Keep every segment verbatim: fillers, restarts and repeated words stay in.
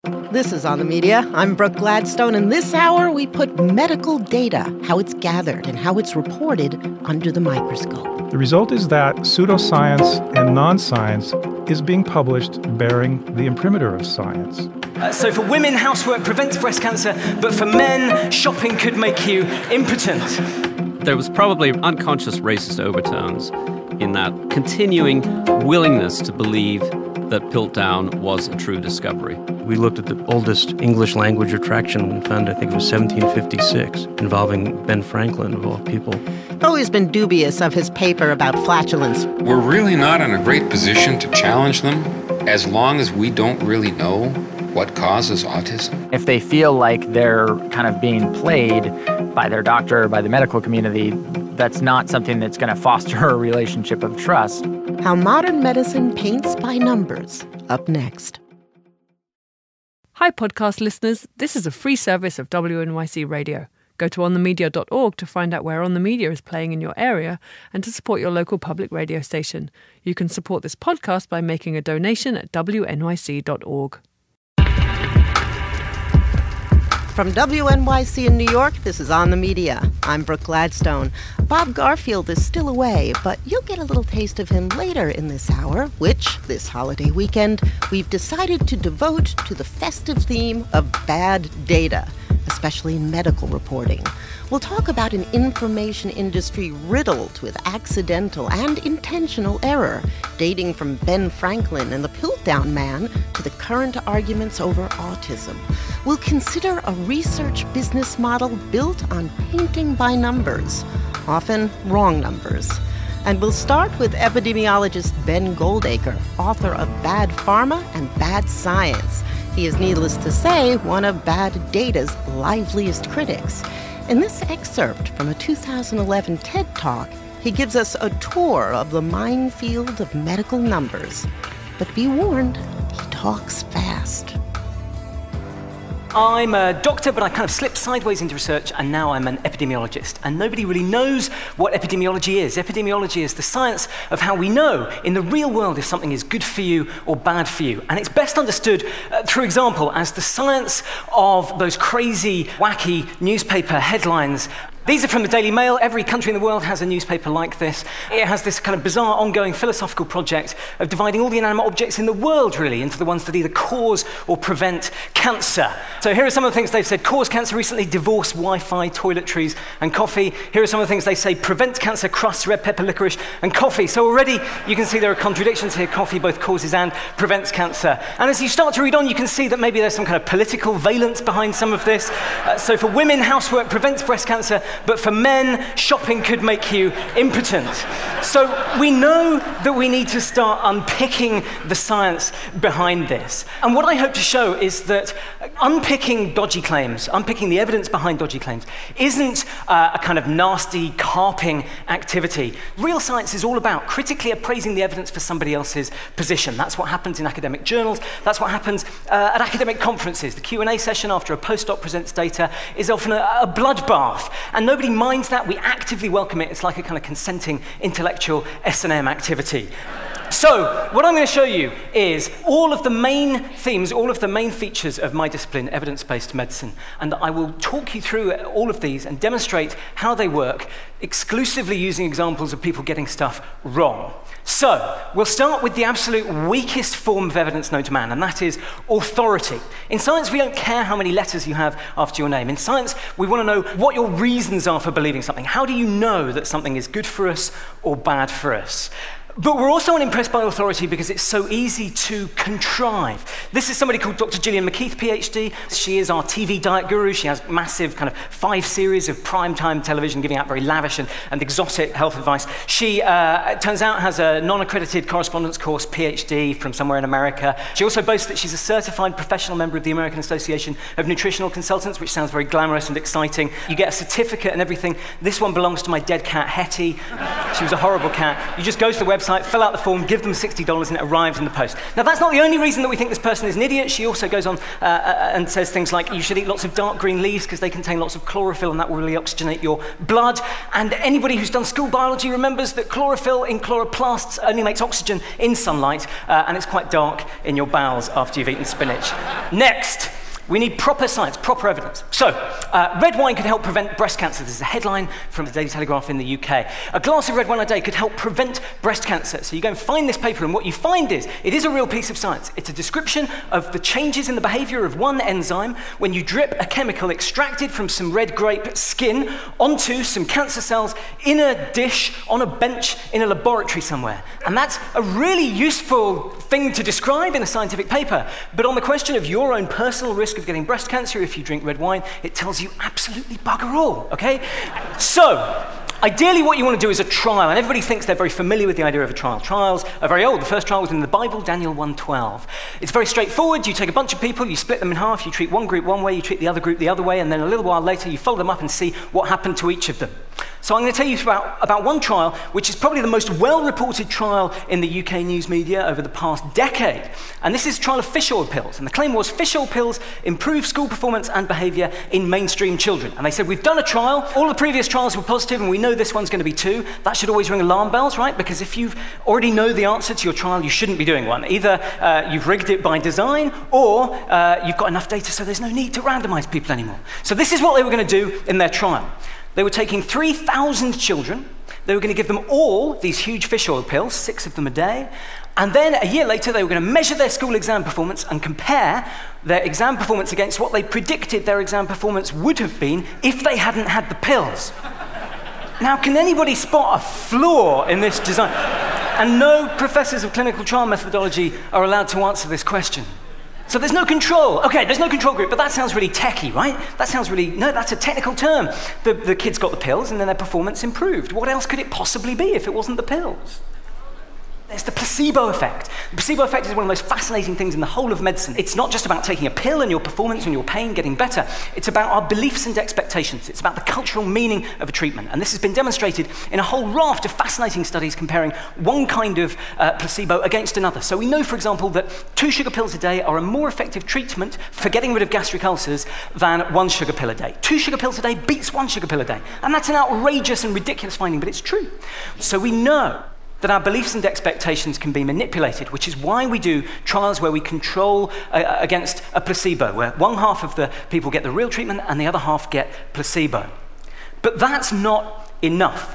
This is On the Media. I'm Brooke Gladstone, and this hour we put medical data, how it's gathered and how it's reported, under the microscope. The result is that pseudoscience and non-science is being published bearing the imprimatur of science. Uh, so for women, housework prevents breast cancer, but for men, shopping could make you impotent. There was probably unconscious racist overtones in that continuing willingness to believe that Piltdown was a true discovery. We looked at the oldest English language retraction and found, I think it was seventeen fifty-six, involving Ben Franklin, of all people. Always been dubious of his paper about flatulence. We're really not in a great position to challenge them as long as we don't really know what causes autism. If they feel like they're kind of being played by their doctor, by the medical community, that's not something that's going to foster a relationship of trust. How modern medicine paints by numbers. Up next. Hi, podcast listeners. This is a free service of W N Y C Radio. Go to on the media dot org to find out where On the Media is playing in your area and to support your local public radio station. You can support this podcast by making a donation at W N Y C dot org. From W N Y C in New York, this is On the Media. I'm Brooke Gladstone. Bob Garfield is still away, but you'll get a little taste of him later in this hour, which, this holiday weekend, we've decided to devote to the festive theme of bad data, especially in medical reporting. We'll talk about an information industry riddled with accidental and intentional error, dating from Ben Franklin and the Piltdown Man to the current arguments over autism. We'll consider a research business model built on painting by numbers, often wrong numbers. And we'll start with epidemiologist Ben Goldacre, author of Bad Pharma and Bad Science. He is, needless to say, one of bad data's liveliest critics. In this excerpt from a two thousand eleven TED Talk, he gives us a tour of the minefield of medical numbers. But be warned, he talks fast. I'm a doctor, but I kind of slipped sideways into research, and now I'm an epidemiologist. And nobody really knows what epidemiology is. Epidemiology is the science of how we know in the real world if something is good for you or bad for you. And it's best understood, uh, through example, as the science of those crazy, wacky newspaper headlines. These are from the Daily Mail. Every country in the world has a newspaper like this. It has this kind of bizarre, ongoing philosophical project of dividing all the inanimate objects in the world, really, into the ones that either cause or prevent cancer. So here are some of the things they've said. Cause cancer recently, divorce, Wi-Fi, toiletries, and coffee. Here are some of the things they say. Prevent cancer, crusts, red pepper, licorice, and coffee. So already you can see there are contradictions here. Coffee both causes and prevents cancer. And as you start to read on, you can see that maybe there's some kind of political valence behind some of this. Uh, so for women, housework prevents breast cancer, but for men, shopping could make you impotent. So we know that we need to start unpicking the science behind this. And what I hope to show is that unpicking dodgy claims, unpicking the evidence behind dodgy claims, isn't uh, a kind of nasty carping activity. Real science is all about critically appraising the evidence for somebody else's position. That's what happens in academic journals. That's what happens uh, at academic conferences. The Q and A session after a postdoc presents data is often a, a bloodbath. And nobody minds that. We actively welcome it. It's like a kind of consenting intellectual S and M activity. So, what I'm going to show you is all of the main themes, all of the main features of my discipline, evidence-based medicine, and I will talk you through all of these and demonstrate how they work, exclusively using examples of people getting stuff wrong. So, we'll start with the absolute weakest form of evidence known to man, and that is authority. In science, we don't care how many letters you have after your name. In science, we want to know what your reasons are for believing something. How do you know that something is good for us or bad for us? But we're also unimpressed by authority because it's so easy to contrive. This is somebody called Doctor Gillian McKeith, P H D. She is our T V diet guru. She has massive kind of five series of primetime television giving out very lavish and, and exotic health advice. She, uh, it turns out, has a non-accredited correspondence course, P H D, from somewhere in America. She also boasts that she's a certified professional member of the American Association of Nutritional Consultants, which sounds very glamorous and exciting. You get a certificate and everything. This one belongs to my dead cat, Hetty. She was a horrible cat. You just go to the website website, fill out the form, give them sixty dollars, and it arrives in the post. Now, that's not the only reason that we think this person is an idiot. She also goes on uh, uh, and says things like, you should eat lots of dark green leaves because they contain lots of chlorophyll, and that will really oxygenate your blood. And anybody who's done school biology remembers that chlorophyll in chloroplasts only makes oxygen in sunlight, uh, and it's quite dark in your bowels after you've eaten spinach. Next. We need proper science, proper evidence. So, uh, red wine could help prevent breast cancer. This is a headline from the Daily Telegraph in the U K. A glass of red wine a day could help prevent breast cancer. So you go and find this paper, and what you find is, it is a real piece of science. It's a description of the changes in the behavior of one enzyme when you drip a chemical extracted from some red grape skin onto some cancer cells in a dish on a bench in a laboratory somewhere. And that's a really useful thing to describe in a scientific paper. But on the question of your own personal risk of getting breast cancer if you drink red wine, it tells you absolutely bugger all, okay? So, ideally what you want to do is a trial, and everybody thinks they're very familiar with the idea of a trial. Trials are very old. The first trial was in the Bible, Daniel one twelve. It's very straightforward. You take a bunch of people, you split them in half, you treat one group one way, you treat the other group the other way, and then a little while later you follow them up and see what happened to each of them. So I'm going to tell you about, about one trial, which is probably the most well-reported trial in the U K news media over the past decade. And this is a trial of fish oil pills. And the claim was fish oil pills improve school performance and behavior in mainstream children. And they said, we've done a trial. All the previous trials were positive, and we know this one's going to be too. That should always ring alarm bells, right? Because if you already know the answer to your trial, you shouldn't be doing one. Either uh, you've rigged it by design, or uh, you've got enough data so there's no need to randomize people anymore. So this is what they were going to do in their trial. They were taking three thousand children. They were going to give them all these huge fish oil pills, six of them a day. And then a year later, they were going to measure their school exam performance and compare their exam performance against what they predicted their exam performance would have been if they hadn't had the pills. Now, can anybody spot a flaw in this design? And no professors of clinical trial methodology are allowed to answer this question. So there's no control. Okay, there's no control group, but that sounds really techie, right? That sounds really, no, that's a technical term. The, the kids got the pills and then their performance improved. What else could it possibly be if it wasn't the pills? There's the placebo effect. The placebo effect is one of the most fascinating things in the whole of medicine. It's not just about taking a pill and your performance and your pain getting better. It's about our beliefs and expectations. It's about the cultural meaning of a treatment. And this has been demonstrated in a whole raft of fascinating studies comparing one kind of uh, placebo against another. So we know, for example, that two sugar pills a day are a more effective treatment for getting rid of gastric ulcers than one sugar pill a day. Two sugar pills a day beats one sugar pill a day. And that's an outrageous and ridiculous finding, but it's true. So we know that our beliefs and expectations can be manipulated, which is why we do trials where we control uh, against a placebo, where one half of the people get the real treatment and the other half get placebo. But that's not enough.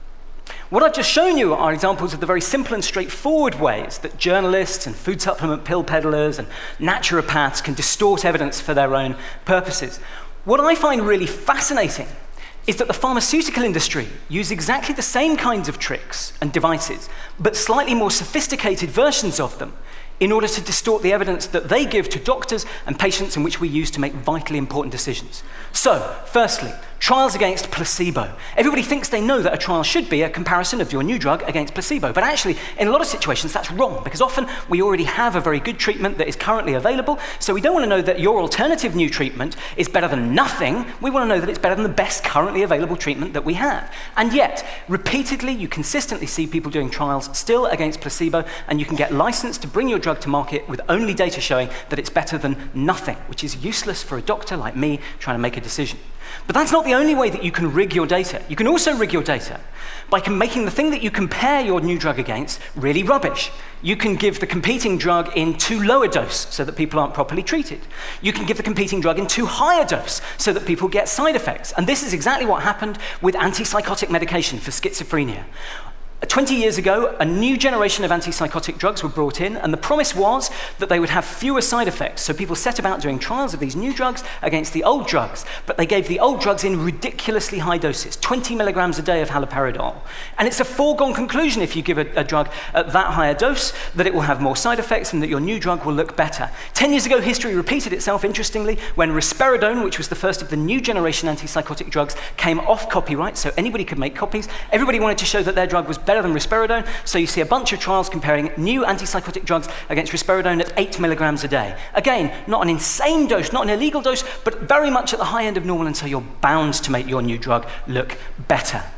What I've just shown you are examples of the very simple and straightforward ways that journalists and food supplement pill peddlers and naturopaths can distort evidence for their own purposes. What I find really fascinating is that the pharmaceutical industry use exactly the same kinds of tricks and devices, but slightly more sophisticated versions of them, in order to distort the evidence that they give to doctors and patients and which we use to make vitally important decisions. So, firstly, trials against placebo. Everybody thinks they know that a trial should be a comparison of your new drug against placebo, but actually, in a lot of situations, that's wrong, because often we already have a very good treatment that is currently available, so we don't want to know that your alternative new treatment is better than nothing. We want to know that it's better than the best currently available treatment that we have. And yet, repeatedly, you consistently see people doing trials still against placebo, and you can get licensed to bring your drug to market with only data showing that it's better than nothing, which is useless for a doctor like me trying to make a decision. But that's not the only way that you can rig your data. You can also rig your data by making the thing that you compare your new drug against really rubbish. You can give the competing drug in too low a dose so that people aren't properly treated. You can give the competing drug in too high a dose so that people get side effects. And this is exactly what happened with antipsychotic medication for schizophrenia. twenty years ago, a new generation of antipsychotic drugs were brought in, and the promise was that they would have fewer side effects. So people set about doing trials of these new drugs against the old drugs, but they gave the old drugs in ridiculously high doses, twenty milligrams a day of haloperidol. And it's a foregone conclusion if you give a, a drug at that higher dose that it will have more side effects and that your new drug will look better. Ten years ago, history repeated itself, interestingly, when risperidone, which was the first of the new generation antipsychotic drugs, came off copyright, so anybody could make copies. Everybody wanted to show that their drug was better better than risperidone, so you see a bunch of trials comparing new antipsychotic drugs against risperidone at eight milligrams a day. Again, not an insane dose, not an illegal dose, but very much at the high end of normal, and so you're bound to make your new drug look better.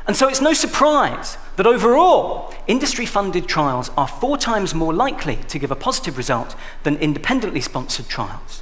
And so it's no surprise that overall, industry-funded trials are four times more likely to give a positive result than independently sponsored trials.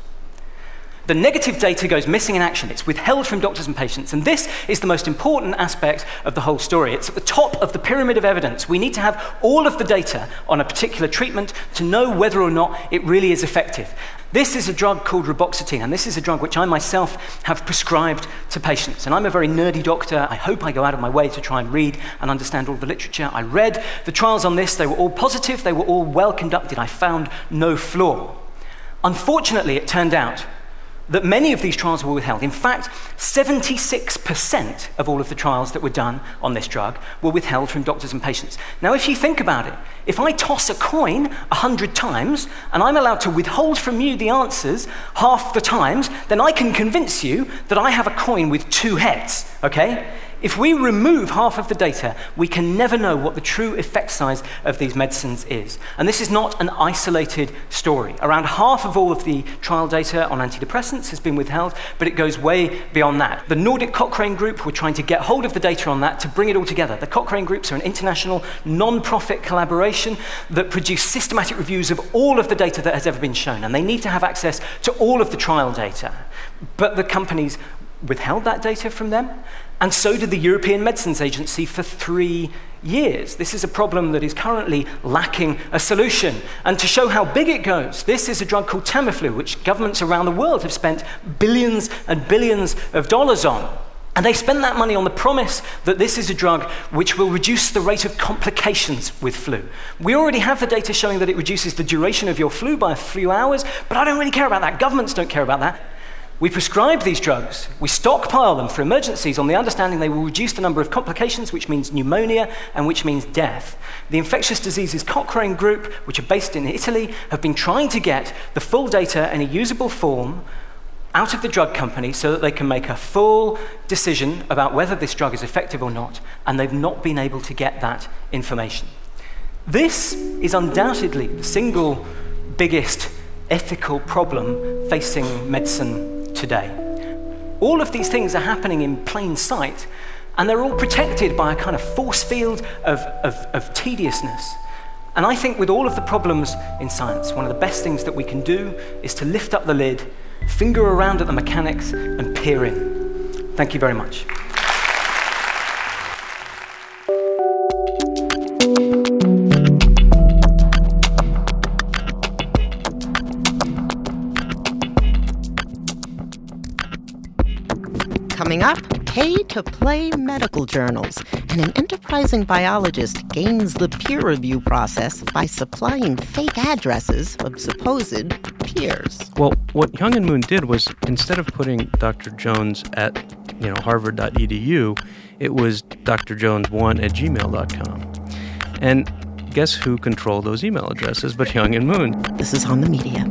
The negative data goes missing in action. It's withheld from doctors and patients. And this is the most important aspect of the whole story. It's at the top of the pyramid of evidence. We need to have all of the data on a particular treatment to know whether or not it really is effective. This is a drug called reboxetine, and this is a drug which I myself have prescribed to patients. And I'm a very nerdy doctor. I hope I go out of my way to try and read and understand all the literature. I read the trials on this. They were all positive. They were all well conducted. I found no flaw. Unfortunately, it turned out that many of these trials were withheld. In fact, seventy-six percent of all of the trials that were done on this drug were withheld from doctors and patients. Now, if you think about it, if I toss a coin a hundred times and I'm allowed to withhold from you the answers half the times, then I can convince you that I have a coin with two heads, okay? If we remove half of the data, we can never know what the true effect size of these medicines is. And this is not an isolated story. Around half of all of the trial data on antidepressants has been withheld, but it goes way beyond that. The Nordic Cochrane Group were trying to get hold of the data on that to bring it all together. The Cochrane Groups are an international non-profit collaboration that produce systematic reviews of all of the data that has ever been shown, and they need to have access to all of the trial data. But the companies withheld that data from them, and so did the European Medicines Agency for three years. This is a problem that is currently lacking a solution. And to show how big it goes, this is a drug called Tamiflu, which governments around the world have spent billions and billions of dollars on. And they spend that money on the promise that this is a drug which will reduce the rate of complications with flu. We already have the data showing that it reduces the duration of your flu by a few hours, but I don't really care about that. Governments don't care about that. We prescribe these drugs, we stockpile them for emergencies on the understanding they will reduce the number of complications, which means pneumonia and which means death. The Infectious Diseases Cochrane Group, which are based in Italy, have been trying to get the full data in a usable form out of the drug company so that they can make a full decision about whether this drug is effective or not, and they've not been able to get that information. This is undoubtedly the single biggest ethical problem facing medicine today. All of these things are happening in plain sight, and they're all protected by a kind of force field of, of, of tediousness. And I think with all of the problems in science, one of the best things that we can do is to lift up the lid, finger around at the mechanics, and peer in. Thank you very much. Coming up, pay-to-play medical journals, and an enterprising biologist gains the peer review process by supplying fake addresses of supposed peers. Well, what Young and Moon did was, instead of putting Doctor Jones at, you know, harvard dot e d u, it was d r jones one at gmail dot com. And guess who controlled those email addresses but Young and Moon? This is On the Media.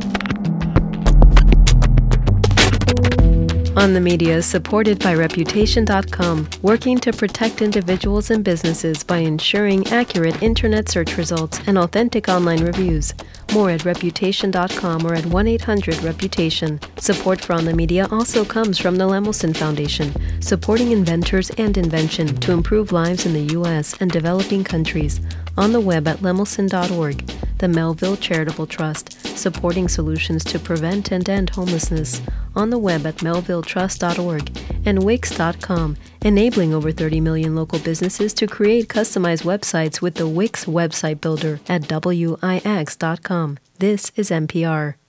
On the Media is supported by Reputation dot com, working to protect individuals and businesses by ensuring accurate internet search results and authentic online reviews. More at Reputation dot com or at one eight hundred reputation. Support for On the Media also comes from the Lemelson Foundation, supporting inventors and invention to improve lives in the U S and developing countries. On the web at lemelson dot org. The Melville Charitable Trust, supporting solutions to prevent and end homelessness. On the web at melville trust dot org. And Wix dot com, enabling over thirty million local businesses to create customized websites with the Wix website builder at wix dot com. This is N P R.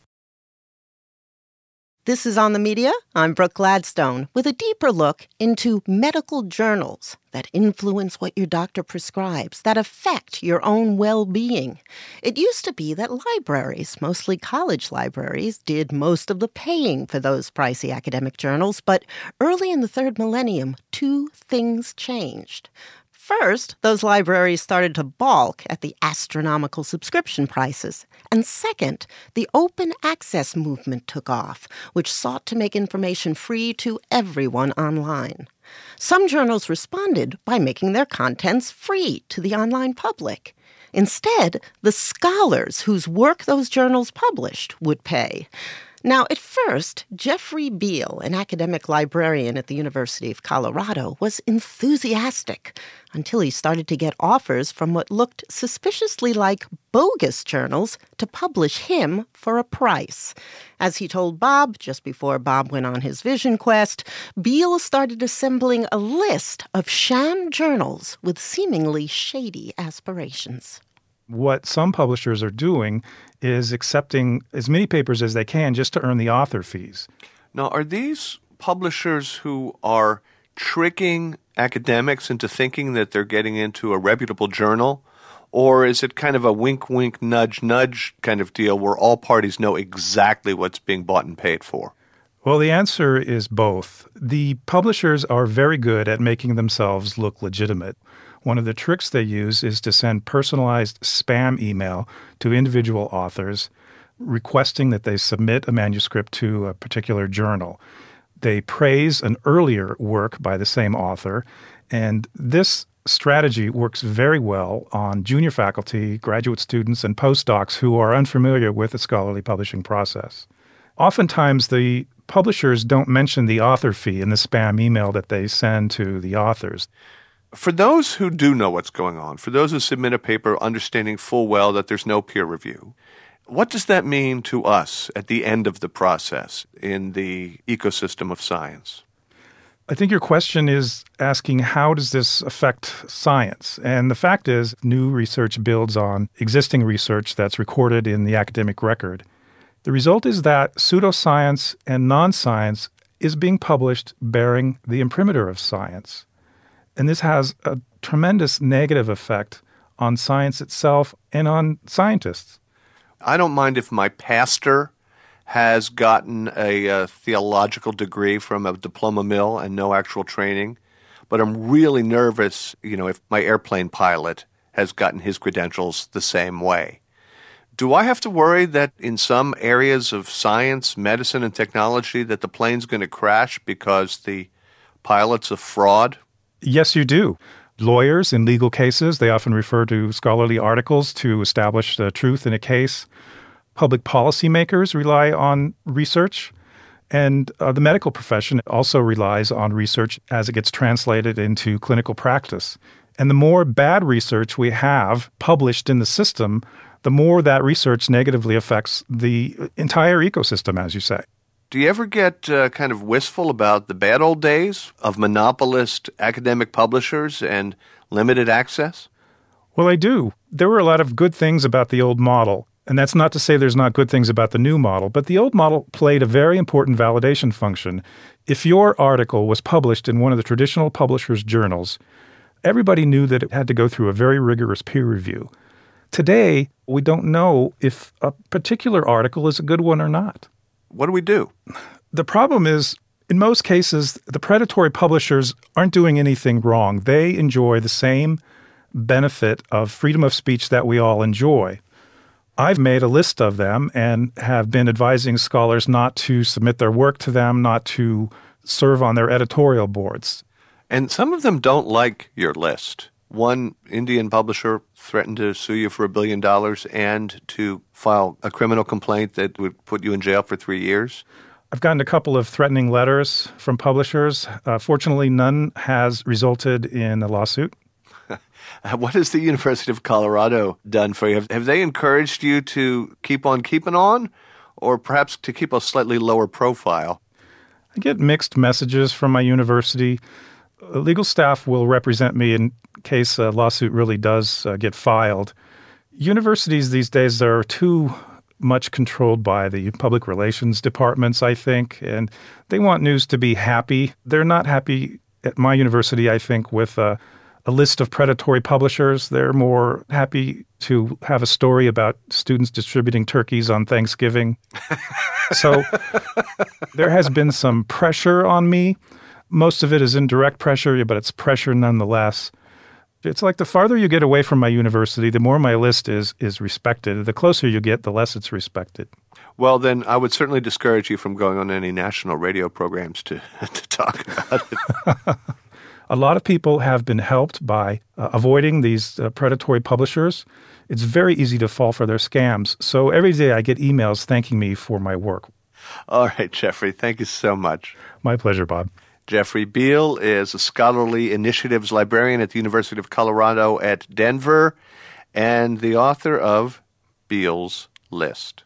This is On the Media. I'm Brooke Gladstone with a deeper look into medical journals that influence what your doctor prescribes, that affect your own well-being. It used to be that libraries, mostly college libraries, did most of the paying for those pricey academic journals, but early in the third millennium, two things changed. First, those libraries started to balk at the astronomical subscription prices. And second, the open access movement took off, which sought to make information free to everyone online. Some journals responded by making their contents free to the online public. Instead, the scholars whose work those journals published would pay. Now, at first, Jeffrey Beal, an academic librarian at the University of Colorado, was enthusiastic until he started to get offers from what looked suspiciously like bogus journals to publish him for a price. As he told Bob just before Bob went on his vision quest, Beal started assembling a list of sham journals with seemingly shady aspirations. What some publishers are doing is accepting as many papers as they can just to earn the author fees. Now, are these publishers who are tricking academics into thinking that they're getting into a reputable journal? Or is it kind of a wink, wink, nudge, nudge kind of deal where all parties know exactly what's being bought and paid for? Well, the answer is both. The publishers are very good at making themselves look legitimate. One of the tricks they use is to send personalized spam email to individual authors requesting that they submit a manuscript to a particular journal. They praise an earlier work by the same author, and this strategy works very well on junior faculty, graduate students, and postdocs who are unfamiliar with the scholarly publishing process. Oftentimes, the publishers don't mention the author fee in the spam email that they send to the authors. For those who do know what's going on, for those who submit a paper understanding full well that there's no peer review, what does that mean to us at the end of the process in the ecosystem of science? I think your question is asking how does this affect science? And the fact is, new research builds on existing research that's recorded in the academic record. The result is that pseudoscience and non-science is being published bearing the imprimatur of science. And this has a tremendous negative effect on science itself and on scientists. I don't mind if my pastor has gotten a uh, theological degree from a diploma mill and no actual training, but I'm really nervous, you know, if my airplane pilot has gotten his credentials the same way. Do I have to worry that in some areas of science, medicine, and technology that the plane's going to crash because the pilot's a fraud? Yes, you do. Lawyers in legal cases, they often refer to scholarly articles to establish the truth in a case. Public policymakers rely on research, and uh, the medical profession also relies on research as it gets translated into clinical practice. And the more bad research we have published in the system, the more that research negatively affects the entire ecosystem, as you say. Do you ever get uh, kind of wistful about the bad old days of monopolist academic publishers and limited access? Well, I do. There were a lot of good things about the old model. And that's not to say there's not good things about the new model, but the old model played a very important validation function. If your article was published in one of the traditional publishers' journals, everybody knew that it had to go through a very rigorous peer review. Today, we don't know if a particular article is a good one or not. What do we do? The problem is, in most cases, the predatory publishers aren't doing anything wrong. They enjoy the same benefit of freedom of speech that we all enjoy. I've made a list of them and have been advising scholars not to submit their work to them, not to serve on their editorial boards. And some of them don't like your list. One Indian publisher threatened to sue you for a billion dollars and to file a criminal complaint that would put you in jail for three years. I've gotten a couple of threatening letters from publishers. Uh, fortunately, none has resulted in a lawsuit. What has the University of Colorado done for you? Have, have they encouraged you to keep on keeping on, or perhaps to keep a slightly lower profile? I get mixed messages from my university. Legal staff will represent me in case a lawsuit really does uh, get filed. Universities these days are too much controlled by the public relations departments, I think, and they want news to be happy. They're not happy at my university, I think, with uh, a list of predatory publishers. They're more happy to have a story about students distributing turkeys on Thanksgiving. So there has been some pressure on me. Most of it is indirect pressure, but it's pressure nonetheless. It's like the farther you get away from my university, the more my list is is respected. The closer you get, the less it's respected. Well, then I would certainly discourage you from going on any national radio programs to, to talk about it. A lot of people have been helped by uh, avoiding these uh, predatory publishers. It's very easy to fall for their scams. So every day I get emails thanking me for my work. All right, Jeffrey, thank you so much. My pleasure, Bob. Jeffrey Beal is a scholarly initiatives librarian at the University of Colorado at Denver and the author of Beal's List.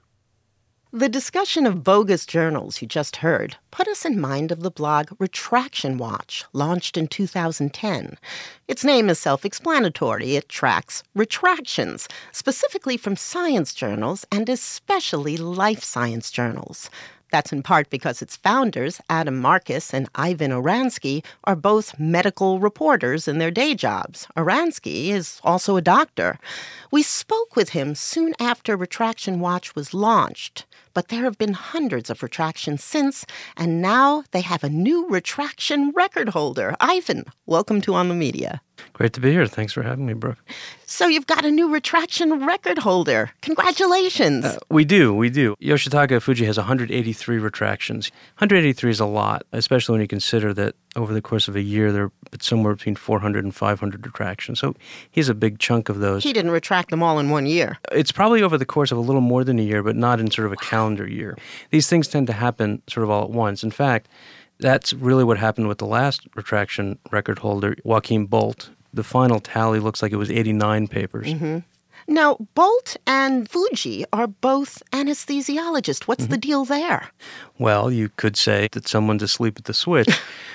The discussion of bogus journals you just heard put us in mind of the blog Retraction Watch, launched in two thousand ten. Its name is self-explanatory. It tracks retractions, specifically from science journals and especially life science journals. That's in part because its founders, Adam Marcus and Ivan Oransky, are both medical reporters in their day jobs. Oransky is also a doctor. We spoke with him soon after Retraction Watch was launched, but there have been hundreds of retractions since, and now they have a new retraction record holder. Ivan, welcome to On the Media. Great to be here. Thanks for having me, Brooke. So you've got a new retraction record holder. Congratulations. Uh, we do, we do. Yoshitaka Fuji has one hundred eighty-three retractions. one hundred eighty-three is a lot, especially when you consider that over the course of a year, there are somewhere between four hundred and five hundred retractions. So he has a big chunk of those. He didn't retract them all in one year. It's probably over the course of a little more than a year, but not in sort of a calendar year. These things tend to happen sort of all at once. In fact, that's really what happened with the last retraction record holder, Joachim Bolt. The final tally looks like it was eighty-nine papers. Mm-hmm. Now, Bolt and Fuji are both anesthesiologists. What's mm-hmm. the deal there? Well, you could say that someone's asleep at the switch,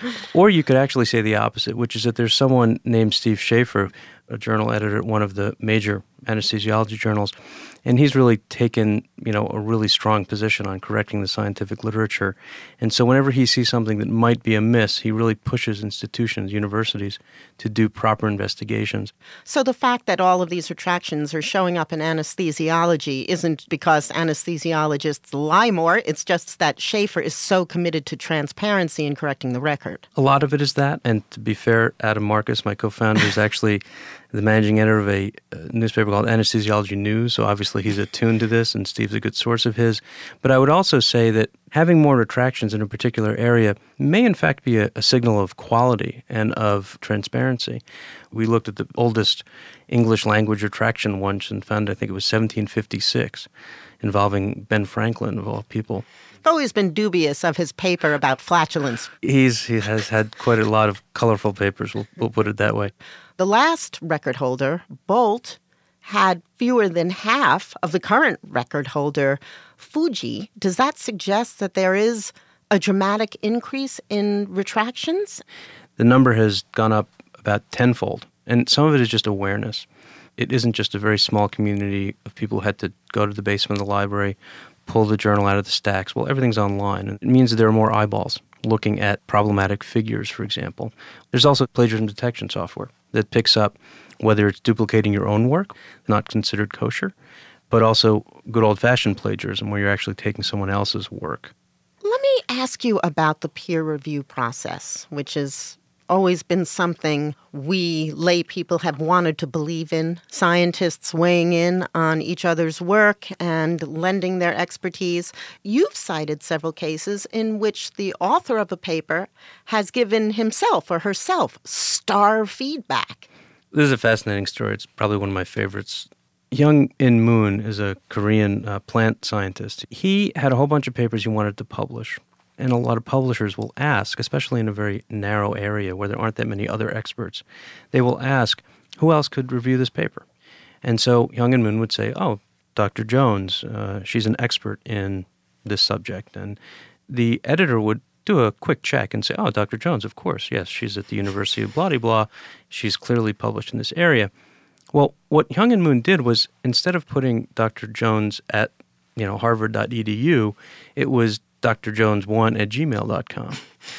or you could actually say the opposite, which is that there's someone named Steve Schaefer, a journal editor at one of the major anesthesiology journals, and he's really taken, you know, a really strong position on correcting the scientific literature. And so whenever he sees something that might be amiss, he really pushes institutions, universities, to do proper investigations. So the fact that all of these retractions are showing up in anesthesiology isn't because anesthesiologists lie more, it's just that Schaefer is so committed to transparency in correcting the record. A lot of it is that, and to be fair, Adam Marcus, my co-founder, is actually the managing editor of a, a newspaper called Anesthesiology News, so obviously he's attuned to this, and Steve's a good source of his. But I would also say that having more retractions in a particular area may in fact be a, a signal of quality and of transparency. We looked at the oldest English language retraction once and found, I think it was seventeen fifty-six, involving Ben Franklin, of all people. I've always been dubious of his paper about flatulence. He's He has had quite a lot of colorful papers, we'll, we'll put it that way. The last record holder, Bolt, had fewer than half of the current record holder, Fuji. Does that suggest that there is a dramatic increase in retractions? The number has gone up about tenfold, and some of it is just awareness. It isn't just a very small community of people who had to go to the basement of the library, pull the journal out of the stacks. Well, everything's online, and it means that there are more eyeballs looking at problematic figures, for example. There's also plagiarism detection software that picks up whether it's duplicating your own work, not considered kosher, but also good old-fashioned plagiarism where you're actually taking someone else's work. Let me ask you about the peer review process, which has always been something we lay people have wanted to believe in, scientists weighing in on each other's work and lending their expertise. You've cited several cases in which the author of a paper has given himself or herself star feedback. This is a fascinating story. It's probably one of my favorites. Young In Moon is a Korean uh, plant scientist. He had a whole bunch of papers he wanted to publish. And a lot of publishers will ask, especially in a very narrow area where there aren't that many other experts, they will ask, who else could review this paper? And so Young In Moon would say, oh, Doctor Jones, uh, she's an expert in this subject. And the editor would do a quick check and say, oh, Doctor Jones, of course, yes, she's at the University of blah-de-blah. She's clearly published in this area. Well, what Young In Moon did was, instead of putting Doctor Jones at, you know, harvard dot e d u, it was D R Jones one at gmail dot com.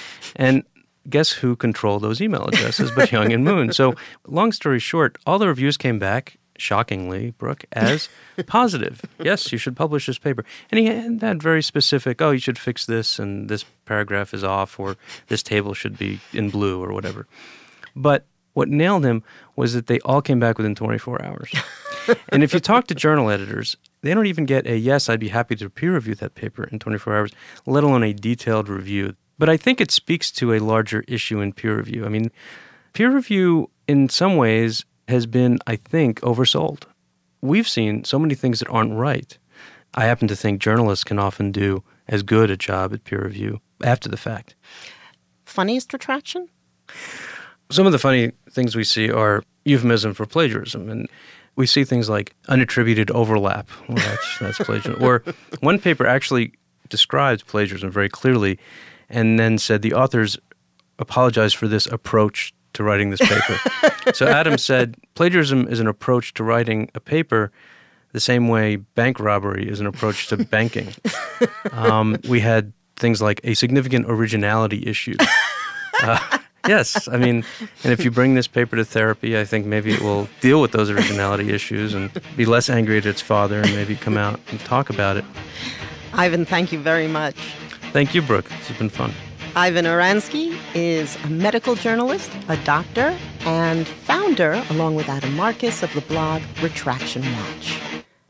And guess who controlled those email addresses but Young In Moon? So long story short, all the reviews came back, shockingly, Brooke, as positive. Yes, you should publish this paper. And he had that very specific, oh, you should fix this, and this paragraph is off, or this table should be in blue, or whatever. But what nailed him was that they all came back within twenty-four hours. And if you talk to journal editors, they don't even get a, yes, I'd be happy to peer review that paper in twenty-four hours, let alone a detailed review. But I think it speaks to a larger issue in peer review. I mean, peer review in some ways has been, I think, oversold. We've seen so many things that aren't right. I happen to think journalists can often do as good a job at peer review after the fact. Funniest retraction? Some of the funny things we see are euphemism for plagiarism, and we see things like unattributed overlap. Well, that's, that's plagiarism. Or one paper actually describes plagiarism very clearly and then said the authors apologized for this approach to writing this paper. So Adam said plagiarism is an approach to writing a paper the same way bank robbery is an approach to banking. Um, we had things like a significant originality issue. Uh, yes, I mean, and if you bring this paper to therapy, I think maybe it will deal with those originality issues and be less angry at its father and maybe come out and talk about it. Ivan, thank you very much. Thank you, Brooke. This has been fun. Ivan Oransky is a medical journalist, a doctor, and founder, along with Adam Marcus, of the blog Retraction Watch.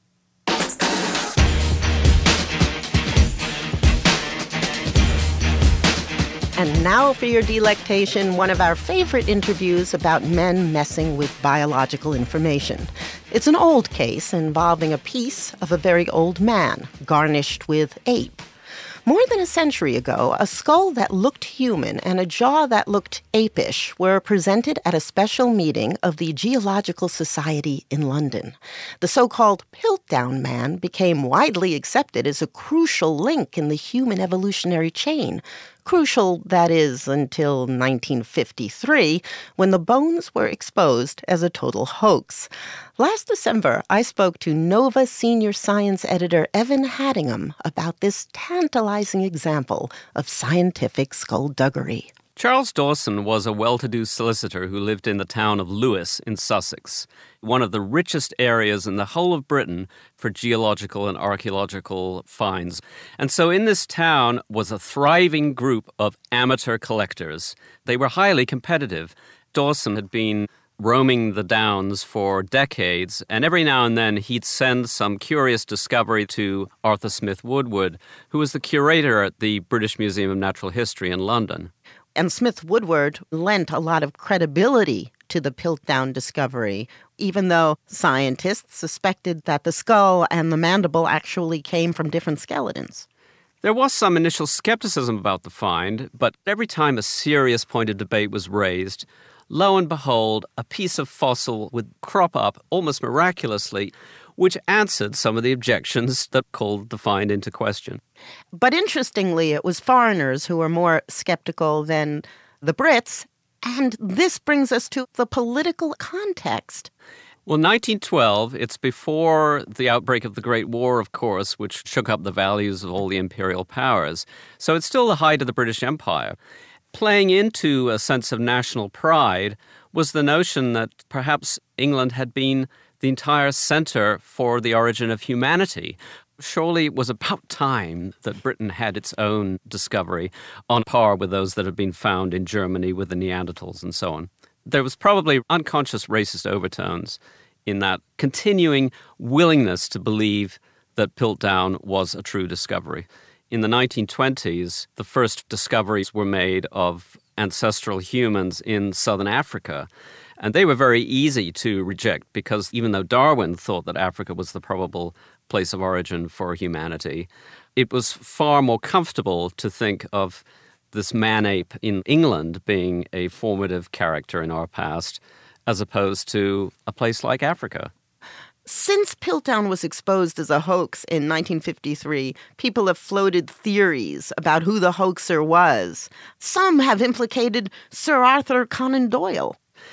And now for your delectation, one of our favorite interviews about men messing with biological information. It's an old case involving a piece of a very old man, garnished with ape. More than a century ago, a skull that looked human and a jaw that looked apish were presented at a special meeting of the Geological Society in London. The so-called Piltdown Man became widely accepted as a crucial link in the human evolutionary chain. Crucial, that is, until nineteen fifty-three, when the bones were exposed as a total hoax. Last December, I spoke to Nova senior science editor Evan Haddingham about this tantalizing example of scientific skullduggery. Charles Dawson was a well-to-do solicitor who lived in the town of Lewes in Sussex, one of the richest areas in the whole of Britain for geological and archaeological finds. And so in this town was a thriving group of amateur collectors. They were highly competitive. Dawson had been roaming the downs for decades, and every now and then he'd send some curious discovery to Arthur Smith Woodward, who was the curator at the British Museum of Natural History in London. And Smith Woodward lent a lot of credibility to the Piltdown discovery, even though scientists suspected that the skull and the mandible actually came from different skeletons. There was some initial skepticism about the find, but every time a serious point of debate was raised, lo and behold, a piece of fossil would crop up almost miraculously, which answered some of the objections that called the find into question. But interestingly, it was foreigners who were more skeptical than the Brits, and this brings us to the political context. Well, nineteen twelve, it's before the outbreak of the Great War, of course, which shook up the values of all the imperial powers. So it's still the height of the British Empire. Playing into a sense of national pride was the notion that perhaps England had been the entire center for the origin of humanity. Surely it was about time that Britain had its own discovery on par with those that had been found in Germany with the Neanderthals and so on. There was probably unconscious racist overtones in that continuing willingness to believe that Piltdown was a true discovery. In the nineteen twenties, the first discoveries were made of ancestral humans in southern Africa. And they were very easy to reject because even though Darwin thought that Africa was the probable place of origin for humanity, it was far more comfortable to think of this man-ape in England being a formative character in our past as opposed to a place like Africa. Since Piltdown was exposed as a hoax in nineteen fifty-three, people have floated theories about who the hoaxer was. Some have implicated Sir Arthur Conan Doyle.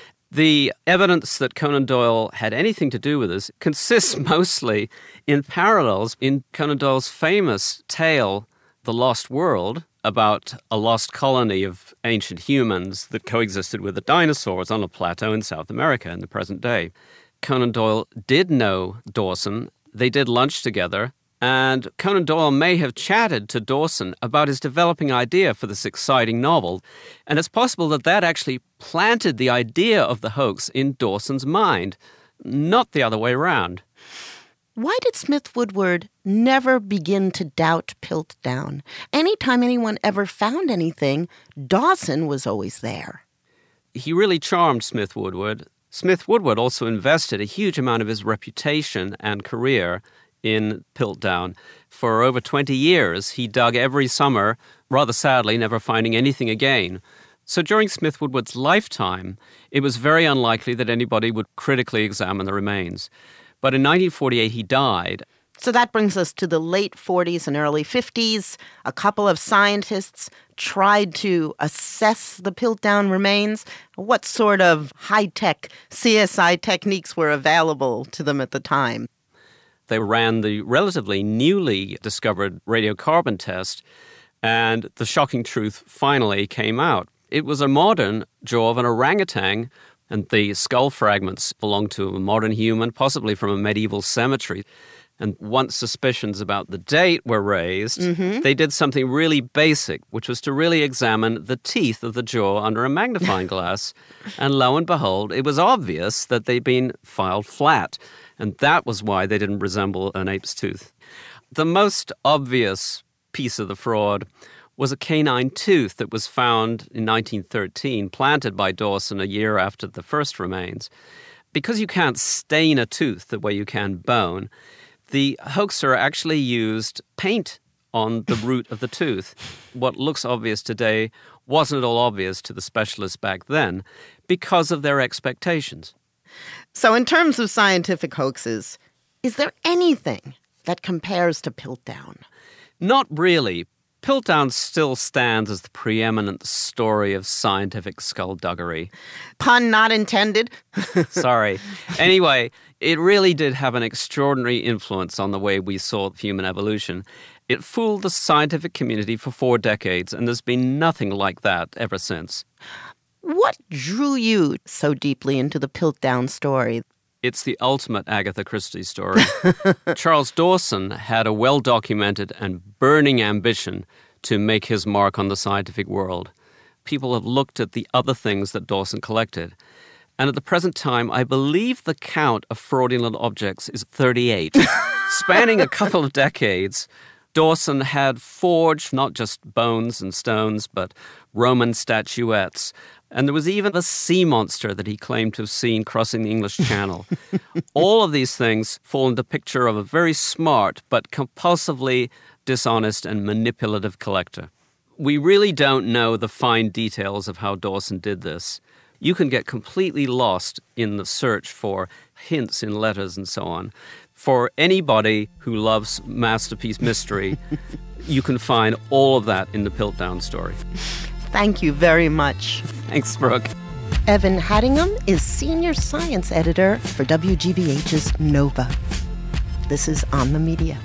The evidence that Conan Doyle had anything to do with this consists mostly in parallels in Conan Doyle's famous tale, The Lost World, about a lost colony of ancient humans that coexisted with the dinosaurs on a plateau in South America in the present day. Conan Doyle did know Dawson. They did lunch together. And Conan Doyle may have chatted to Dawson about his developing idea for this exciting novel. And it's possible that that actually planted the idea of the hoax in Dawson's mind, not the other way around. Why did Smith Woodward never begin to doubt Piltdown? Anytime anyone ever found anything, Dawson was always there. He really charmed Smith Woodward. Smith Woodward also invested a huge amount of his reputation and career in Piltdown. For over twenty years, he dug every summer, rather sadly, never finding anything again. So during Smith Woodward's lifetime, it was very unlikely that anybody would critically examine the remains. But in nineteen forty-eight, he died. So that brings us to the late forties and early fifties. A couple of scientists tried to assess the Piltdown remains. What sort of high-tech C S I techniques were available to them at the time? They ran the relatively newly discovered radiocarbon test, and the shocking truth finally came out. It was a modern jaw of an orangutan, and the skull fragments belonged to a modern human, possibly from a medieval cemetery. And once suspicions about the date were raised, mm-hmm. they did something really basic, which was to really examine the teeth of the jaw under a magnifying glass. And lo and behold, it was obvious that they'd been filed flat. And that was why they didn't resemble an ape's tooth. The most obvious piece of the fraud was a canine tooth that was found in nineteen thirteen, planted by Dawson a year after the first remains. Because you can't stain a tooth the way you can bone, the hoaxer actually used paint on the root of the tooth. What looks obvious today wasn't at all obvious to the specialists back then because of their expectations. So in terms of scientific hoaxes, is there anything that compares to Piltdown? Not really. Piltdown still stands as the preeminent story of scientific skullduggery. Pun not intended. Sorry. Anyway, it really did have an extraordinary influence on the way we saw human evolution. It fooled the scientific community for four decades, and there's been nothing like that ever since. What drew you so deeply into the Piltdown story? It's the ultimate Agatha Christie story. Charles Dawson had a well-documented and burning ambition to make his mark on the scientific world. People have looked at the other things that Dawson collected. And at the present time, I believe the count of fraudulent objects is thirty-eight. Spanning a couple of decades, Dawson had forged not just bones and stones, but Roman statuettes. And there was even a sea monster that he claimed to have seen crossing the English Channel. All of these things fall into the picture of a very smart but compulsively dishonest and manipulative collector. We really don't know the fine details of how Dawson did this. You can get completely lost in the search for hints in letters and so on. For anybody who loves masterpiece mystery, you can find all of that in the Piltdown story. Thank you very much. Thanks, Brooke. Evan Haddingham is Senior Science Editor for W G B H's Nova. This is On the Media.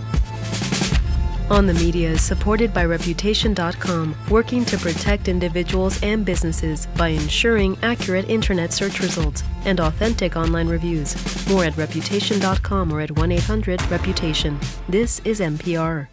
On the Media is supported by Reputation dot com, working to protect individuals and businesses by ensuring accurate internet search results and authentic online reviews. More at Reputation dot com or at one eight hundred reputation. This is N P R.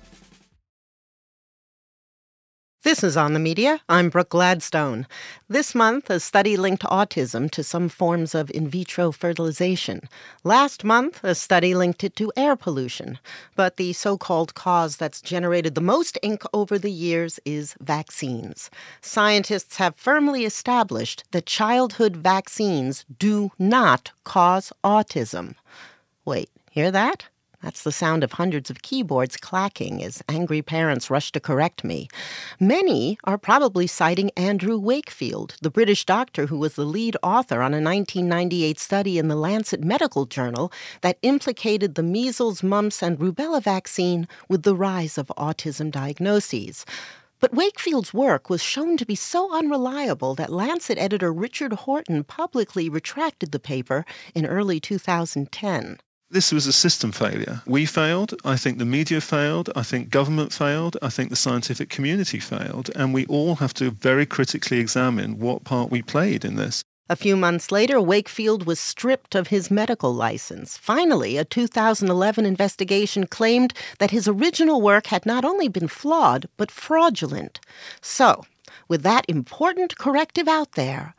This is On the Media. I'm Brooke Gladstone. This month, a study linked autism to some forms of in vitro fertilization. Last month, a study linked it to air pollution. But the so-called cause that's generated the most ink over the years is vaccines. Scientists have firmly established that childhood vaccines do not cause autism. Wait, hear that? That's the sound of hundreds of keyboards clacking as angry parents rush to correct me. Many are probably citing Andrew Wakefield, the British doctor who was the lead author on a nineteen ninety-eight study in the Lancet Medical Journal that implicated the measles, mumps, and rubella vaccine with the rise of autism diagnoses. But Wakefield's work was shown to be so unreliable that Lancet editor Richard Horton publicly retracted the paper in early two thousand ten. This was a system failure. We failed. I think the media failed. I think government failed. I think the scientific community failed. And we all have to very critically examine what part we played in this. A few months later, Wakefield was stripped of his medical license. Finally, a two thousand eleven investigation claimed that his original work had not only been flawed, but fraudulent. So, with that important corrective out there,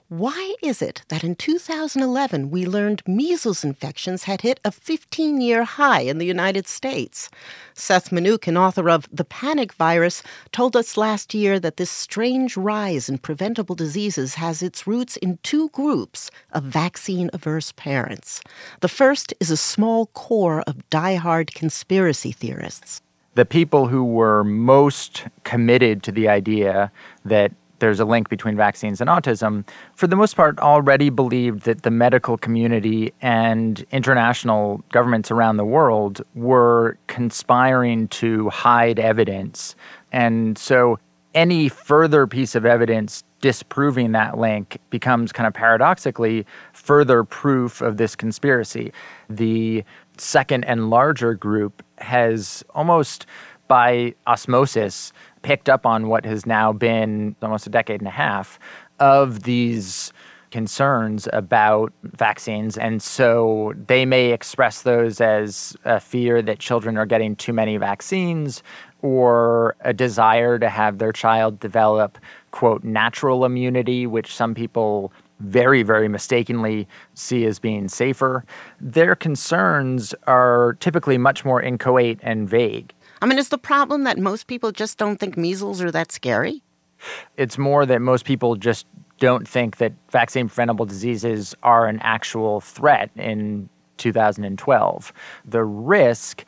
Why is it that in two thousand eleven we learned measles infections had hit a fifteen-year high in the United States? Seth Mnookin, author of The Panic Virus, told us last year that this strange rise in preventable diseases has its roots in two groups of vaccine-averse parents. The first is a small core of diehard conspiracy theorists. The people who were most committed to the idea that there's a link between vaccines and autism, for the most part, already believed that the medical community and international governments around the world were conspiring to hide evidence. And so any further piece of evidence disproving that link becomes kind of paradoxically further proof of this conspiracy. The second and larger group has almost by osmosis picked up on what has now been almost a decade and a half of these concerns about vaccines. And so they may express those as a fear that children are getting too many vaccines or a desire to have their child develop, quote, natural immunity, which some people very, very mistakenly see as being safer. Their concerns are typically much more inchoate and vague. I mean, is the problem that most people just don't think measles are that scary? It's more that most people just don't think that vaccine-preventable diseases are an actual threat in two thousand twelve. The risk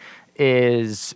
is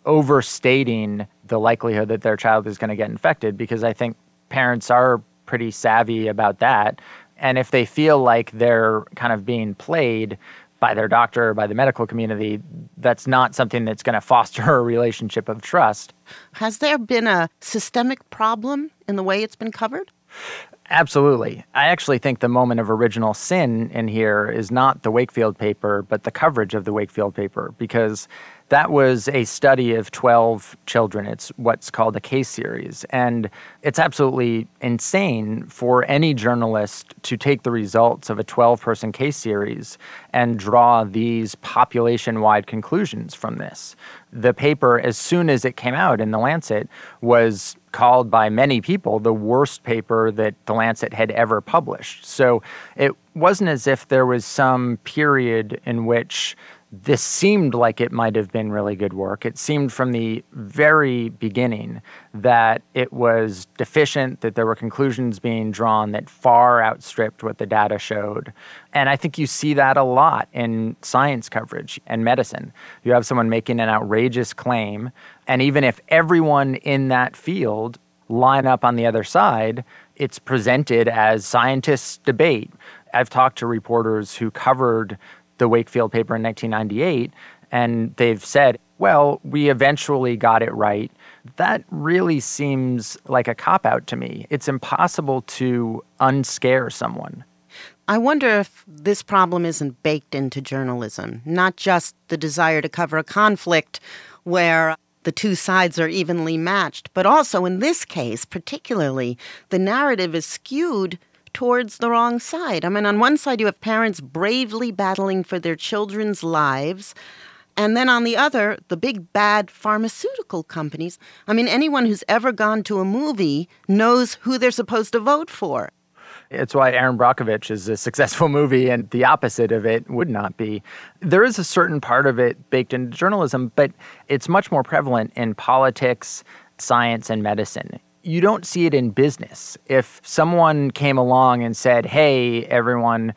overstating the likelihood that their child is going to get infected, because I think parents are pretty savvy about that. And if they feel like they're kind of being played by their doctor or by the medical community, that's not something that's going to foster a relationship of trust. Has there been a systemic problem in the way it's been covered? Absolutely. I actually think the moment of original sin in here is not the Wakefield paper, but the coverage of the Wakefield paper, because that was a study of twelve children. It's what's called a case series. And it's absolutely insane for any journalist to take the results of a twelve-person case series and draw these population-wide conclusions from this. The paper, as soon as it came out in The Lancet, was called by many people the worst paper that The Lancet had ever published. So it wasn't as if there was some period in which this seemed like it might have been really good work. It seemed from the very beginning that it was deficient, that there were conclusions being drawn that far outstripped what the data showed. And I think you see that a lot in science coverage and medicine. You have someone making an outrageous claim, and even if everyone in that field line up on the other side, it's presented as scientists debate. I've talked to reporters who covered the Wakefield paper in nineteen ninety-eight, and they've said, well, we eventually got it right. That really seems like a cop-out to me. It's impossible to unscare someone. I wonder if this problem isn't baked into journalism, not just the desire to cover a conflict where the two sides are evenly matched, but also in this case, particularly, the narrative is skewed towards the wrong side. I mean, on one side, you have parents bravely battling for their children's lives, and then on the other, the big bad pharmaceutical companies. I mean, anyone who's ever gone to a movie knows who they're supposed to vote for. It's why Aaron Brockovich is a successful movie, and the opposite of it would not be. There is a certain part of it baked into journalism, but it's much more prevalent in politics, science, and medicine. You don't see it in business. If someone came along and said, hey, everyone,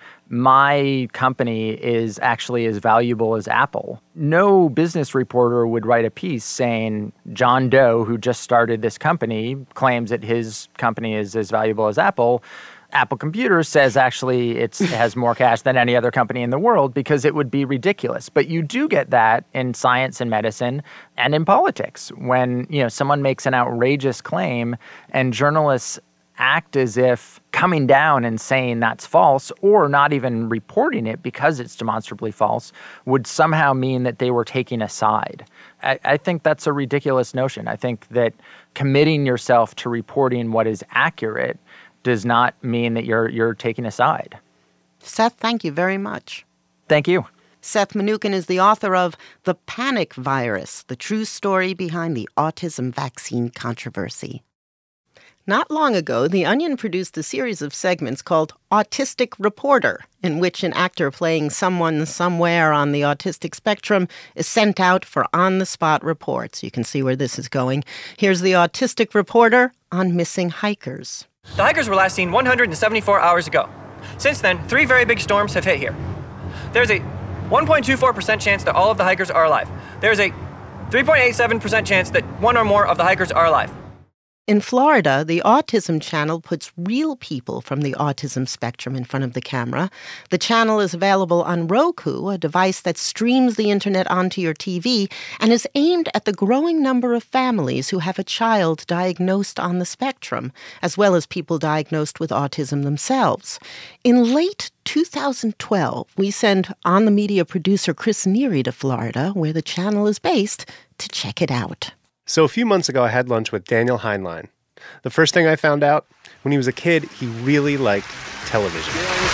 my company is actually as valuable as Apple, no business reporter would write a piece saying John Doe, who just started this company, claims that his company is as valuable as Apple. Apple Computers says actually it's, it has more cash than any other company in the world, because it would be ridiculous. But you do get that in science and medicine and in politics when, you know, someone makes an outrageous claim and journalists act as if coming down and saying that's false, or not even reporting it because it's demonstrably false, would somehow mean that they were taking a side. I, I think that's a ridiculous notion. I think that committing yourself to reporting what is accurate does not mean that you're you're taking a side. Seth, thank you very much. Thank you. Seth Mnookin is the author of The Panic Virus, the true story behind the autism vaccine controversy. Not long ago, The Onion produced a series of segments called Autistic Reporter, in which an actor playing someone somewhere on the autistic spectrum is sent out for on-the-spot reports. You can see where this is going. Here's the Autistic Reporter on missing hikers. The hikers were last seen one hundred seventy-four hours ago. Since then, three very big storms have hit here. There's a one point two four percent chance that all of the hikers are alive. There's a three point eight seven percent chance that one or more of the hikers are alive. In Florida, the Autism Channel puts real people from the autism spectrum in front of the camera. The channel is available on Roku, a device that streams the internet onto your T V, and is aimed at the growing number of families who have a child diagnosed on the spectrum, as well as people diagnosed with autism themselves. In late two thousand twelve, we sent On the Media producer Chris Neary to Florida, where the channel is based, to check it out. So a few months ago, I had lunch with Daniel Heinlein. The first thing I found out, when he was a kid, he really liked television.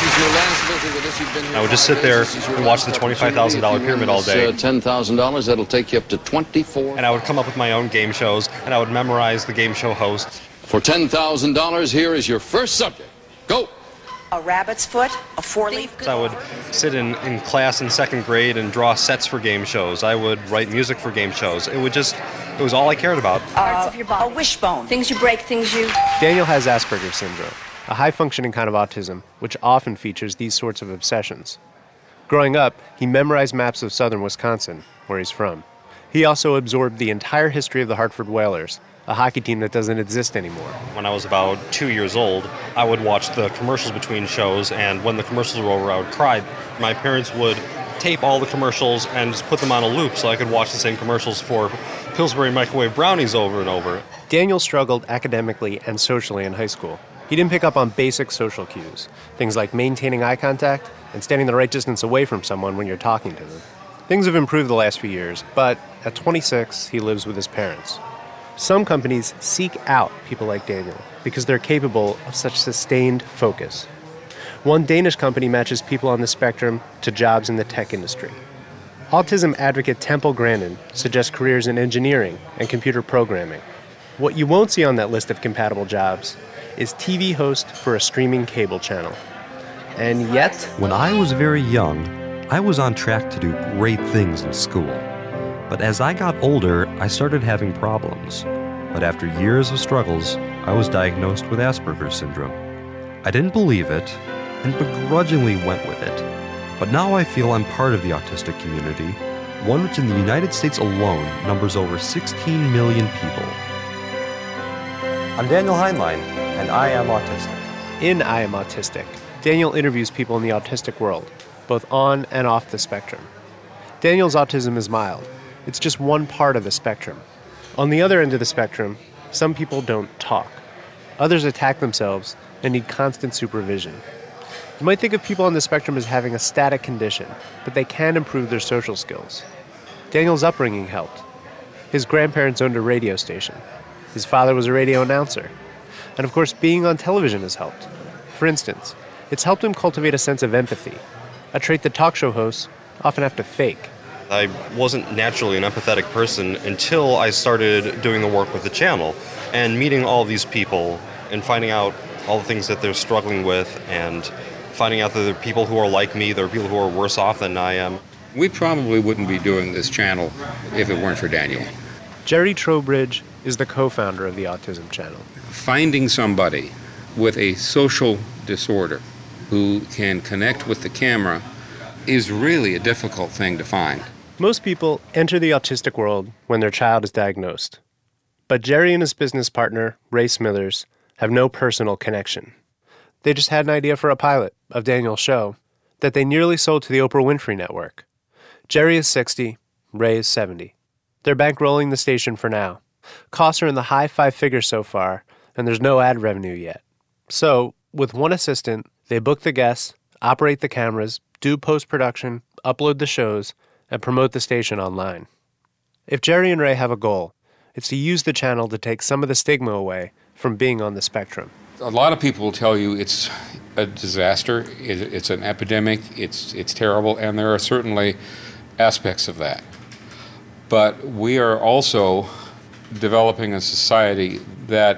I would just sit there and watch the twenty-five thousand dollars pyramid all day. Uh, ten thousand dollars, that'll take you up to twenty-four. And I would come up with my own game shows, and I would memorize the game show hosts. For ten thousand dollars, here is your first subject. Go! A rabbit's foot, a four-leaf. I would sit in, in class in second grade and draw sets for game shows. I would write music for game shows. It would just, it was all I cared about. Parts of your body. A wishbone. Things you break, things you... Daniel has Asperger's syndrome, a high-functioning kind of autism, which often features these sorts of obsessions. Growing up, he memorized maps of southern Wisconsin, where he's from. He also absorbed the entire history of the Hartford Whalers, a hockey team that doesn't exist anymore. When I was about two years old, I would watch the commercials between shows, and when the commercials were over, I would cry. My parents would tape all the commercials and just put them on a loop so I could watch the same commercials for Pillsbury microwave brownies over and over. Daniel struggled academically and socially in high school. He didn't pick up on basic social cues, things like maintaining eye contact and standing the right distance away from someone when you're talking to them. Things have improved the last few years, but at twenty-six, he lives with his parents. Some companies seek out people like Daniel because they're capable of such sustained focus. One Danish company matches people on the spectrum to jobs in the tech industry. Autism advocate Temple Grandin suggests careers in engineering and computer programming. What you won't see on that list of compatible jobs is T V host for a streaming cable channel. And yet... When I was very young, I was on track to do great things in school. But as I got older, I started having problems. But after years of struggles, I was diagnosed with Asperger's syndrome. I didn't believe it, and begrudgingly went with it. But now I feel I'm part of the autistic community, one which in the United States alone numbers over sixteen million people. I'm Daniel Heinlein, and I am autistic. In I Am Autistic, Daniel interviews people in the autistic world, both on and off the spectrum. Daniel's autism is mild. It's just one part of the spectrum. On the other end of the spectrum, some people don't talk. Others attack themselves and need constant supervision. You might think of people on the spectrum as having a static condition, but they can improve their social skills. Daniel's upbringing helped. His grandparents owned a radio station. His father was a radio announcer. And of course, being on television has helped. For instance, it's helped him cultivate a sense of empathy, a trait that talk show hosts often have to fake. I wasn't naturally an empathetic person until I started doing the work with the channel and meeting all these people and finding out all the things that they're struggling with and finding out that there are people who are like me, there are people who are worse off than I am. We probably wouldn't be doing this channel if it weren't for Daniel. Jerry Trowbridge is the co-founder of the Autism Channel. Finding somebody with a social disorder who can connect with the camera is really a difficult thing to find. Most people enter the autistic world when their child is diagnosed. But Jerry and his business partner, Ray Smithers, have no personal connection. They just had an idea for a pilot of Daniel's show that they nearly sold to the Oprah Winfrey Network. Jerry is sixty, Ray is seventy. They're bankrolling the station for now. Costs are in the high five figures so far, and there's no ad revenue yet. So, with one assistant, they book the guests, operate the cameras, do post-production, upload the shows, and promote the station online. If Jerry and Ray have a goal, it's to use the channel to take some of the stigma away from being on the spectrum. A lot of people will tell you it's a disaster, it's an epidemic, it's it's terrible, and there are certainly aspects of that. But we are also developing a society that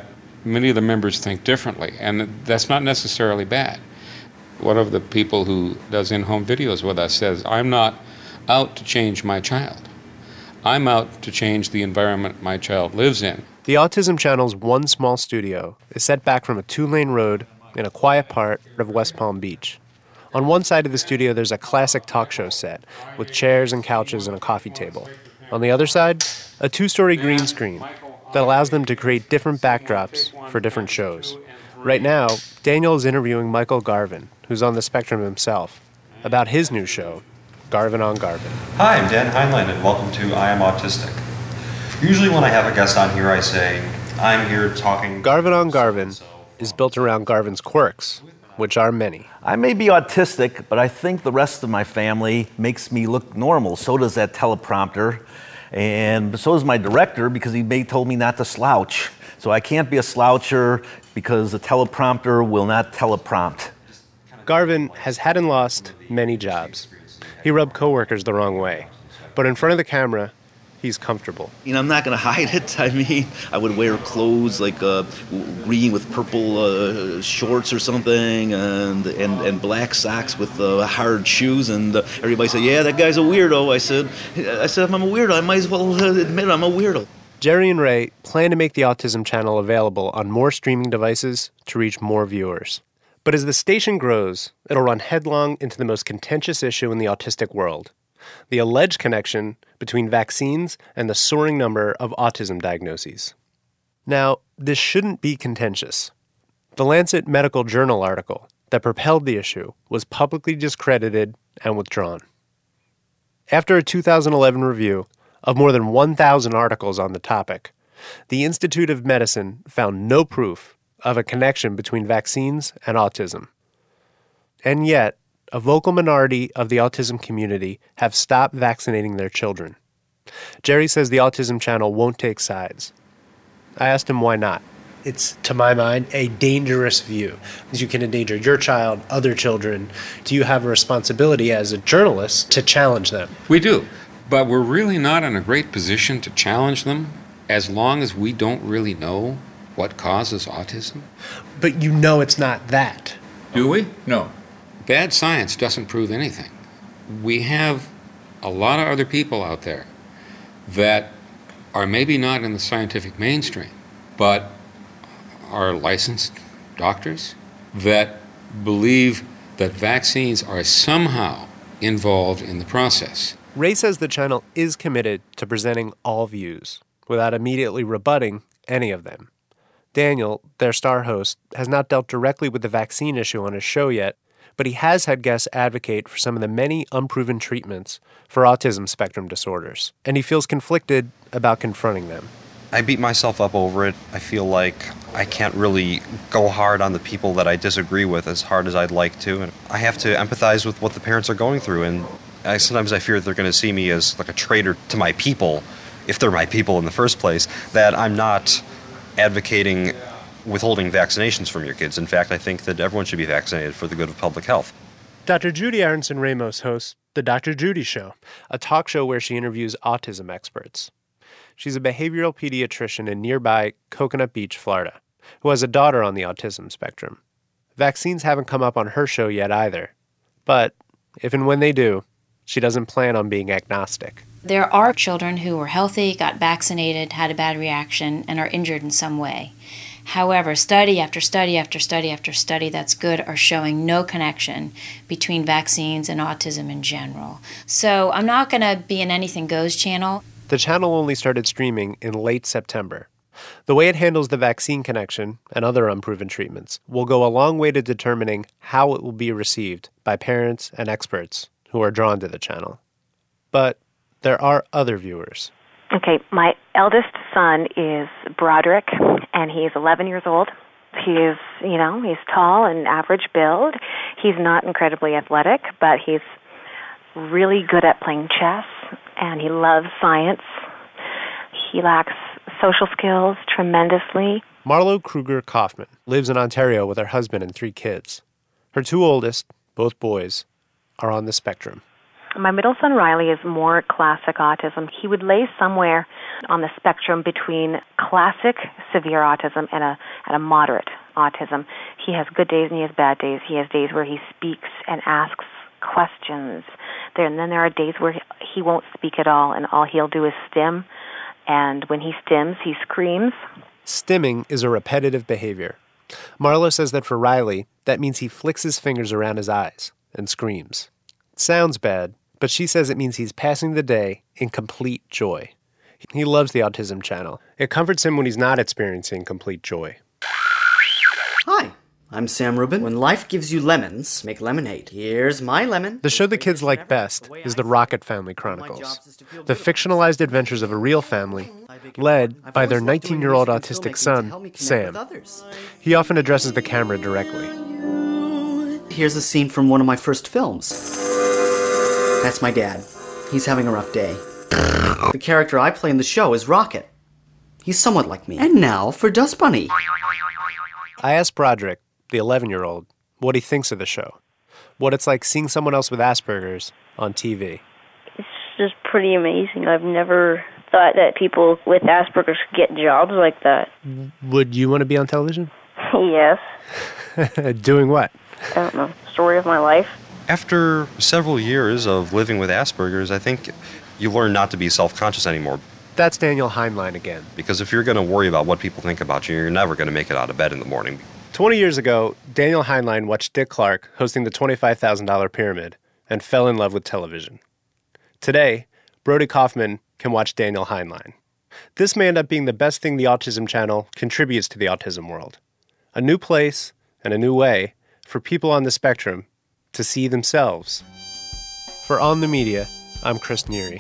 Many of the members think differently, and that's not necessarily bad. One of the people who does in-home videos with us says, I'm not out to change my child. I'm out to change the environment my child lives in. The Autism Channel's one small studio is set back from a two-lane road in a quiet part of West Palm Beach. On one side of the studio, there's a classic talk show set with chairs and couches and a coffee table. On the other side, a two-story green screen that allows them to create different backdrops for different shows. Right now, Daniel is interviewing Michael Garvin, who's on the spectrum himself, about his new show, Garvin on Garvin. Hi, I'm Dan Heinlein, and welcome to I Am Autistic. Usually when I have a guest on here, I say, I'm here talking... Garvin on Garvin is built around Garvin's quirks, which are many. I may be autistic, but I think the rest of my family makes me look normal. So does that teleprompter. And so does my director, because he may told me not to slouch. So I can't be a sloucher because the teleprompter will not teleprompt. Garvin has had and lost many jobs. He rubbed coworkers the wrong way. But in front of the camera, he's comfortable. You know, I'm not going to hide it. I mean, I would wear clothes like uh, green with purple uh, shorts or something, and and, and black socks with uh, hard shoes. And uh, everybody said, "Yeah, that guy's a weirdo." I said, "I said if I'm a weirdo, I might as well admit I'm a weirdo." Jerry and Ray plan to make the Autism Channel available on more streaming devices to reach more viewers. But as the station grows, it'll run headlong into the most contentious issue in the autistic world: the alleged connection between vaccines and the soaring number of autism diagnoses. Now, this shouldn't be contentious. The Lancet Medical Journal article that propelled the issue was publicly discredited and withdrawn. After a two thousand eleven review of more than one thousand articles on the topic, the Institute of Medicine found no proof of a connection between vaccines and autism. And yet, a vocal minority of the autism community have stopped vaccinating their children. Jerry says the Autism Channel won't take sides. I asked him why not. It's, to my mind, a dangerous view. You can endanger your child, other children. Do you have a responsibility as a journalist to challenge them? We do, but we're really not in a great position to challenge them as long as we don't really know what causes autism. But you know it's not that. Do we? No. Bad science doesn't prove anything. We have a lot of other people out there that are maybe not in the scientific mainstream, but are licensed doctors that believe that vaccines are somehow involved in the process. Ray says the channel is committed to presenting all views without immediately rebutting any of them. Daniel, their star host, has not dealt directly with the vaccine issue on his show yet, but he has had guests advocate for some of the many unproven treatments for autism spectrum disorders, and he feels conflicted about confronting them. I beat myself up over it. I feel like I can't really go hard on the people that I disagree with as hard as I'd like to, and I have to empathize with what the parents are going through, and I, sometimes I fear they're going to see me as like a traitor to my people, if they're my people in the first place, that I'm not advocating withholding vaccinations from your kids. In fact, I think that everyone should be vaccinated for the good of public health. Doctor Judy Aronson Ramos hosts The Doctor Judy Show, a talk show where she interviews autism experts. She's a behavioral pediatrician in nearby Coconut Beach, Florida, who has a daughter on the autism spectrum. Vaccines haven't come up on her show yet either, but if and when they do, she doesn't plan on being agnostic. There are children who were healthy, got vaccinated, had a bad reaction, and are injured in some way. However, study after study after study after study that's good are showing no connection between vaccines and autism in general. So I'm not going to be an Anything Goes channel. The channel only started streaming in late September. The way it handles the vaccine connection and other unproven treatments will go a long way to determining how it will be received by parents and experts who are drawn to the channel. But there are other viewers. Okay, my eldest son is Broderick, and he's eleven years old. He is, you know, he's tall and average build. He's not incredibly athletic, but he's really good at playing chess, and he loves science. He lacks social skills tremendously. Marlo Kruger Kaufman lives in Ontario with her husband and three kids. Her two oldest, both boys, are on the spectrum. My middle son, Riley, is more classic autism. He would lay somewhere on the spectrum between classic severe autism and a, and a moderate autism. He has good days and he has bad days. He has days where he speaks and asks questions. There, and then there are days where he, he won't speak at all, and all he'll do is stim. And when he stims, he screams. Stimming is a repetitive behavior. Marlo says that for Riley, that means he flicks his fingers around his eyes and screams. It sounds bad, but she says it means he's passing the day in complete joy. He loves the Autism Channel. It comforts him when he's not experiencing complete joy. Hi, I'm Sam Rubin. When life gives you lemons, make lemonade. Here's my lemon. The show the kids like best is the Rocket Family Chronicles, the fictionalized adventures of a real family led by their nineteen-year-old autistic son, Sam. He often addresses the camera directly. Here's a scene from one of my first films. That's my dad. He's having a rough day. The character I play in the show is Rocket. He's somewhat like me. And now for Dust Bunny. I asked Broderick, the eleven-year-old, what he thinks of the show, what it's like seeing someone else with Asperger's on T V. It's just pretty amazing. I've never thought that people with Asperger's could get jobs like that. Would you want to be on television? Yes. Doing what? I don't know. Story of my life. After several years of living with Asperger's, I think you learn not to be self-conscious anymore. That's Daniel Heinlein again. Because if you're going to worry about what people think about you, you're never going to make it out of bed in the morning. Twenty years ago, Daniel Heinlein watched Dick Clark hosting the twenty-five thousand dollars Pyramid and fell in love with television. Today, Brody Kaufman can watch Daniel Heinlein. This may end up being the best thing the Autism Channel contributes to the autism world. A new place and a new way for people on the spectrum to see themselves. For On the Media, I'm Chris Neary.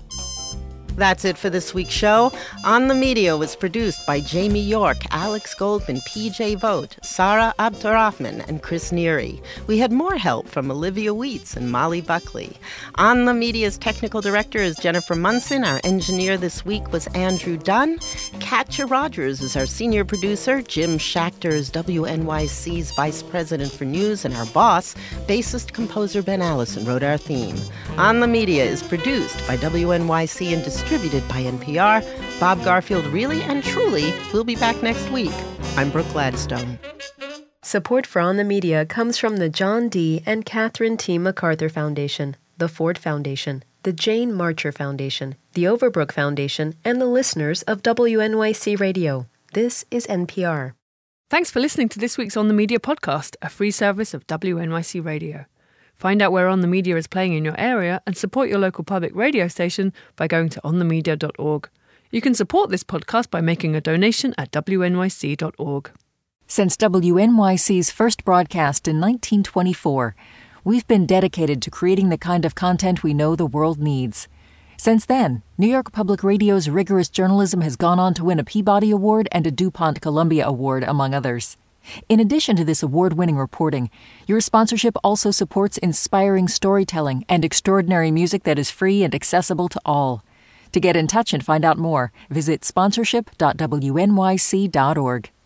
That's it for this week's show. On the Media was produced by Jamie York, Alex Goldman, P J Vogt, Sarah Abdurrahman, and Chris Neary. We had more help from Olivia Weitz and Molly Buckley. On the Media's technical director is Jennifer Munson. Our engineer this week was Andrew Dunn. Katja Rogers is our senior producer. Jim Schachter is W N Y C's vice president for news. And our boss, bassist composer Ben Allison, wrote our theme. On the Media is produced by W N Y C and distributed by N P R. Bob Garfield really and truly will be back next week. I'm Brooke Gladstone. Support for On the Media comes from the John D. and Catherine T. MacArthur Foundation, the Ford Foundation, the Jane Marcher Foundation, the Overbrook Foundation, and the listeners of W N Y C Radio. This is N P R. Thanks for listening to this week's On the Media podcast, a free service of W N Y C Radio. Find out where On the Media is playing in your area and support your local public radio station by going to on the media dot org. You can support this podcast by making a donation at w n y c dot org. Since W N Y C's first broadcast in nineteen twenty-four, we've been dedicated to creating the kind of content we know the world needs. Since then, New York Public Radio's rigorous journalism has gone on to win a Peabody Award and a DuPont Columbia Award, among others. In addition to this award-winning reporting, your sponsorship also supports inspiring storytelling and extraordinary music that is free and accessible to all. To get in touch and find out more, visit sponsorship dot w n y c dot org.